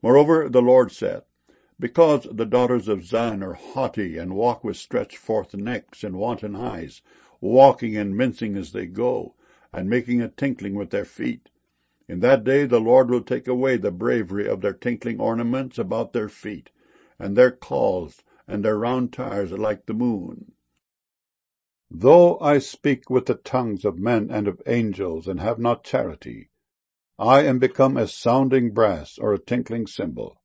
Moreover, the Lord said, Because the daughters of Zion are haughty, and walk with stretched forth necks and wanton eyes, walking and mincing as they go, and making a tinkling with their feet. In that day the Lord will take away the bravery of their tinkling ornaments about their feet, and their cauls, and their round tires are like the moon. Though I speak with the tongues of men and of angels, and have not charity, I am become as sounding brass or a tinkling cymbal.